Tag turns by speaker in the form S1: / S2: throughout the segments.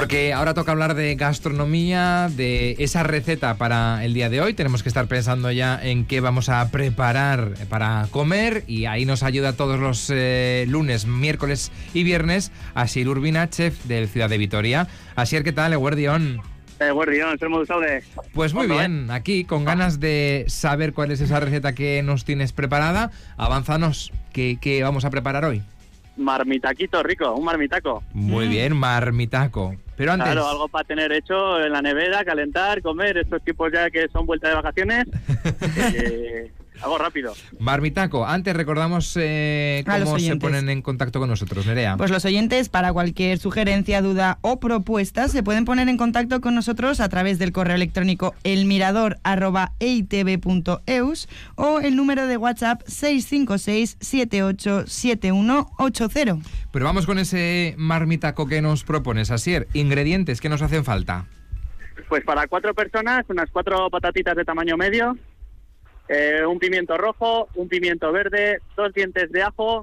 S1: que ahora toca hablar de gastronomía, de esa receta para el día de hoy. Tenemos que estar pensando ya en qué vamos a preparar para comer, y ahí nos ayuda todos los lunes, miércoles y viernes Asier Urbina, chef del Ciudad de Vitoria. Asier, ¿qué tal, eguerdión?
S2: Eguerdión, sermos de...
S1: Pues muy bien, aquí con ganas de saber cuál es esa receta que nos tienes preparada. Avánzanos, ¿qué vamos a preparar hoy?
S2: Marmitaquito rico, un marmitaco.
S1: Muy bien, marmitaco. Pero antes...
S2: Claro, algo para tener hecho en la nevera, calentar, comer, estos tipos ya que son vuelta de vacaciones. Algo rápido.
S1: Marmitaco. Antes recordamos cómo se ponen en contacto con nosotros, Nerea.
S3: Pues los oyentes, para cualquier sugerencia, duda o propuesta, se pueden poner en contacto con nosotros a través del correo electrónico elmirador@eitv.eus o el número de WhatsApp 656-787180.
S1: Pero vamos con ese marmitaco que nos propones, Asier. Ingredientes que nos hacen falta.
S2: Pues para 4 personas, unas 4 patatitas de tamaño medio, un pimiento rojo, un pimiento verde, 2 dientes de ajo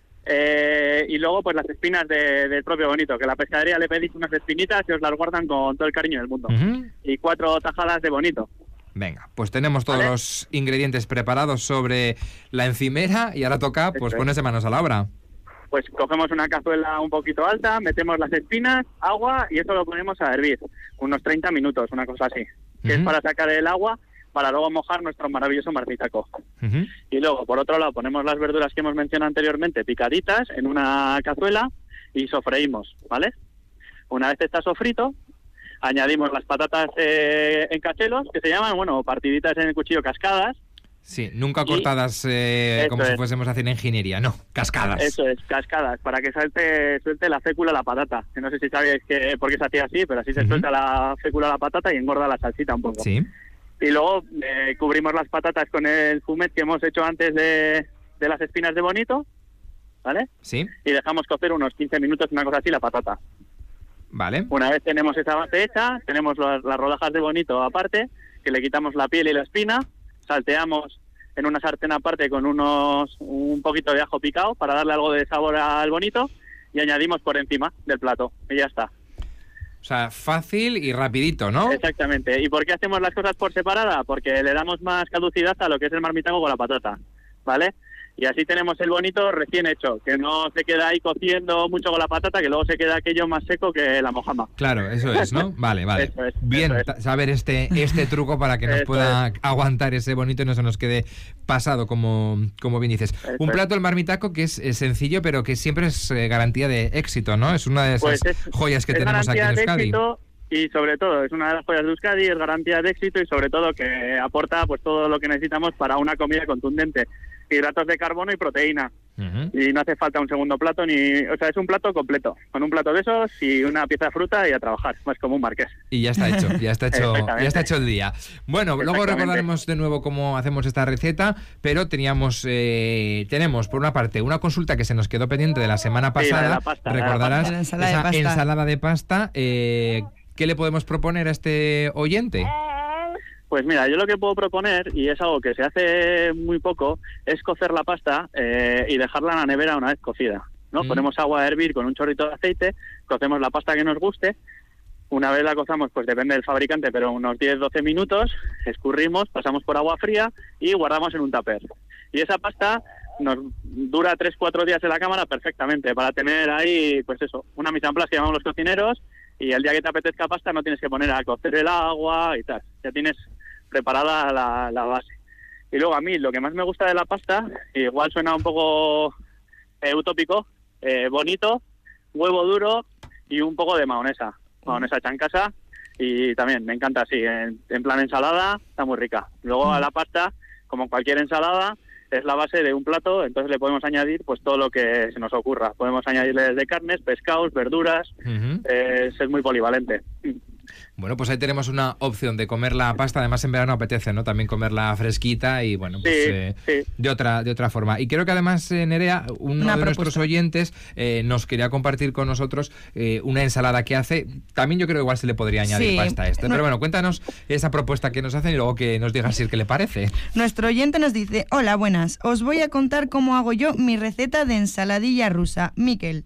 S2: y luego pues las espinas del propio bonito, que a la pescadería le pedís unas espinitas y os las guardan con todo el cariño del mundo. Y 4 tajadas de bonito.
S1: Venga, pues tenemos todos los ingredientes preparados sobre la encimera y ahora toca pues ponerse manos a la obra.
S2: Pues cogemos una cazuela un poquito alta, metemos las espinas, agua y eso lo ponemos a hervir unos 30 minutos, una cosa así, que es para sacar el agua para luego mojar nuestro maravilloso marmitaco. Y luego, por otro lado, ponemos las verduras que hemos mencionado anteriormente picaditas en una cazuela y sofreímos, ¿vale? Una vez está sofrito, añadimos las patatas en cachelos, que se llaman, bueno, partiditas en el cuchillo, cascadas.
S1: Sí, nunca cortadas como si fuésemos a hacer ingeniería, no, cascadas.
S2: Eso es, cascadas, para que suelte la fécula la patata. Que no sé si sabéis por qué se hacía así, pero así se suelta la fécula la patata y engorda la salsita un poco.
S1: Sí.
S2: Y luego cubrimos las patatas con el fumet que hemos hecho antes de las espinas de bonito, ¿vale?
S1: Sí.
S2: Y dejamos cocer unos 15 minutos, una cosa así, la patata.
S1: Vale.
S2: Una vez tenemos esa base hecha, tenemos las rodajas de bonito aparte, que le quitamos la piel y la espina, salteamos en una sartén aparte con un poquito de ajo picado para darle algo de sabor al bonito y añadimos por encima del plato y ya está.
S1: O sea, fácil y rapidito, ¿no?
S2: Exactamente. ¿Y por qué hacemos las cosas por separada? Porque le damos más caducidad a lo que es el marmitaco con la patata, ¿vale? Y así tenemos el bonito recién hecho, que no se queda ahí cociendo mucho con la patata, que luego se queda aquello más seco que la mojama.
S1: Claro, eso es, ¿no? Vale.
S2: Eso es,
S1: bien
S2: eso es.
S1: Saber este truco para que nos pueda aguantar ese bonito y no se nos quede pasado, como bien dices. Un plato, el marmitaco, que es sencillo, pero que siempre es garantía de éxito, ¿no? Es una de esas joyas que tenemos aquí en Euskadi.
S2: Éxito, y sobre todo, es una de las joyas de Euskadi, es garantía de éxito y sobre todo que aporta pues todo lo que necesitamos para una comida contundente. Hidratos de carbono y proteína. Y no hace falta un segundo plato es un plato completo, con un plato de esos y una pieza de fruta y a trabajar, más como un marqués.
S1: Y ya está hecho, ya está hecho el día. Bueno, luego recordaremos de nuevo cómo hacemos esta receta, pero tenemos por una parte una consulta que se nos quedó pendiente de la semana pasada.
S2: La pasta,
S1: recordarás
S3: la
S1: ensalada de pasta. ¿Qué le podemos proponer a este oyente?
S2: Pues mira, yo lo que puedo proponer, y es algo que se hace muy poco, es cocer la pasta y dejarla en la nevera una vez cocida, ¿no? Ponemos agua a hervir con un chorrito de aceite, cocemos la pasta que nos guste, una vez la cozamos, pues depende del fabricante, pero unos 10-12 minutos, escurrimos, pasamos por agua fría y guardamos en un tupper. Y esa pasta nos dura 3-4 días en la cámara perfectamente, para tener ahí, pues eso, una mise en place que llamamos los cocineros, y el día que te apetezca pasta no tienes que poner a cocer el agua y tal, ya tienes preparada la base. Y luego a mí lo que más me gusta de la pasta, igual suena un poco utópico, bonito, huevo duro y un poco de mahonesa hecha en casa, y también me encanta así, en plan ensalada, está muy rica. Luego a la pasta, como cualquier ensalada, es la base de un plato, entonces le podemos añadir pues todo lo que se nos ocurra. Podemos añadirle desde carnes, pescados, verduras, es muy polivalente.
S1: Bueno, pues ahí tenemos una opción de comer la pasta. Además, en verano apetece, ¿no? También comerla fresquita y, bueno, pues de otra forma. Y creo que además, Nerea, uno de nuestros oyentes nos quería compartir con nosotros una ensalada que hace. También yo creo que igual se le podría añadir pasta a esto. Pero bueno, cuéntanos esa propuesta que nos hacen y luego que nos digas si qué le parece.
S3: Nuestro oyente nos dice: hola, buenas. Os voy a contar cómo hago yo mi receta de ensaladilla rusa. Miquel.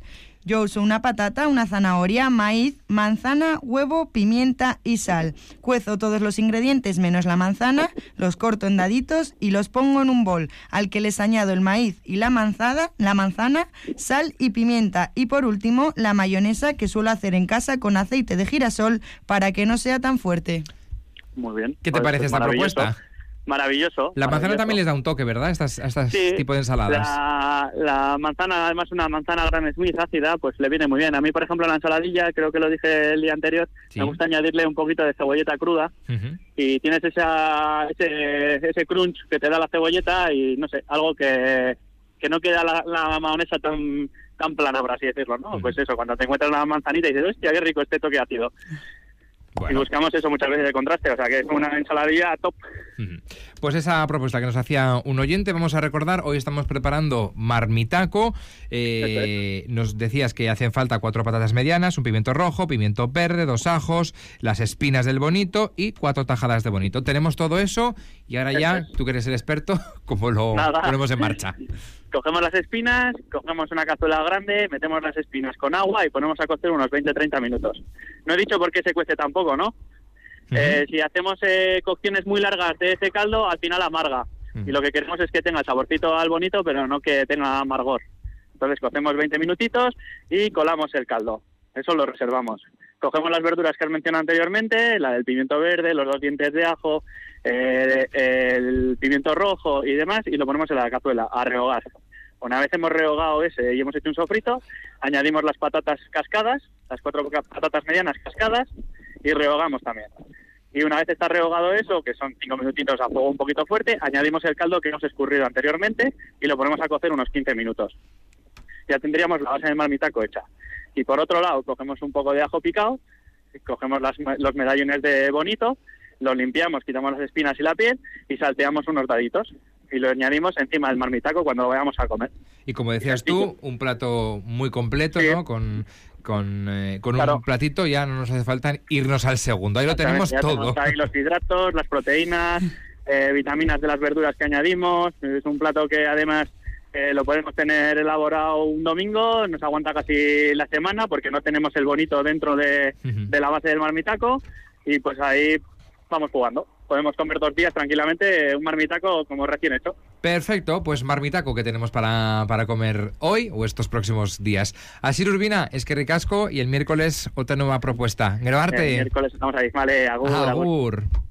S3: Yo uso una patata, una zanahoria, maíz, manzana, huevo, pimienta y sal. Cuezo todos los ingredientes menos la manzana, los corto en daditos y los pongo en un bol, al que les añado el maíz y la manzana, sal y pimienta. Y por último, la mayonesa, que suelo hacer en casa con aceite de girasol para que no sea tan fuerte.
S2: Muy bien.
S1: ¿Qué te parece esta propuesta?
S2: Maravilloso.
S1: La manzana también les da un toque, ¿verdad? Estas
S2: sí,
S1: tipo de ensaladas.
S2: La manzana, además una manzana Granny Smith ácida, pues le viene muy bien. A mí, por ejemplo, la ensaladilla, creo que lo dije el día anterior, sí, me gusta añadirle un poquito de cebolleta cruda. Y tienes ese crunch que te da la cebolleta y, no sé, algo que no queda la mayonesa tan plana, por así decirlo, ¿no? Pues eso, cuando te encuentras la manzanita y dices, hostia, qué rico este toque ácido. Bueno. Y buscamos eso muchas veces de contraste, o sea que es una ensaladilla top.
S1: Pues esa propuesta que nos hacía un oyente, vamos a recordar, hoy estamos preparando marmitaco. Nos decías que hacen falta 4 patatas medianas, un pimiento rojo, pimiento verde, 2 ajos, las espinas del bonito y 4 tajadas de bonito. Tenemos todo eso y ahora ya, tú que eres el experto, ¿cómo lo ponemos en marcha?
S2: Cogemos las espinas, cogemos una cazuela grande, metemos las espinas con agua y ponemos a cocer unos 20-30 minutos. No he dicho por qué se cuece tampoco, ¿no? Si hacemos cocciones muy largas de ese caldo, al final amarga. Y lo que queremos es que tenga el saborcito al bonito, pero no que tenga amargor. Entonces cocemos 20 minutitos y colamos el caldo. Eso lo reservamos. Cogemos las verduras que has mencionado anteriormente, la del pimiento verde, los 2 dientes de ajo, el pimiento rojo y demás, y lo ponemos en la cazuela a rehogar. Una vez hemos rehogado ese y hemos hecho un sofrito, añadimos las patatas cascadas, las 4 patatas medianas cascadas, y rehogamos también. Y una vez está rehogado eso, que son 5 minutitos a fuego un poquito fuerte, añadimos el caldo que hemos escurrido anteriormente y lo ponemos a cocer unos 15 minutos. Ya tendríamos la base del marmitaco hecha. Y por otro lado, cogemos un poco de ajo picado, cogemos los medallones de bonito, los limpiamos, quitamos las espinas y la piel y salteamos unos daditos. Y lo añadimos encima del marmitaco cuando lo vayamos a comer.
S1: Y como decías tú, un plato muy completo, sí, ¿no? Con claro, un platito ya no nos hace falta irnos al segundo. Ahí lo tenemos todo.
S2: Tenemos ahí los hidratos, las proteínas, vitaminas de las verduras que añadimos. Es un plato que además lo podemos tener elaborado un domingo, nos aguanta casi la semana porque no tenemos el bonito dentro de la base del marmitaco y pues ahí vamos jugando. Podemos comer 2 días tranquilamente un marmitaco como recién hecho.
S1: Perfecto, pues marmitaco que tenemos para comer hoy o estos próximos días. Asier Urbina, eskerrik asko y el miércoles otra nueva propuesta. Gero arte.
S2: El miércoles estamos ahí. Vale, agur.
S1: Agur.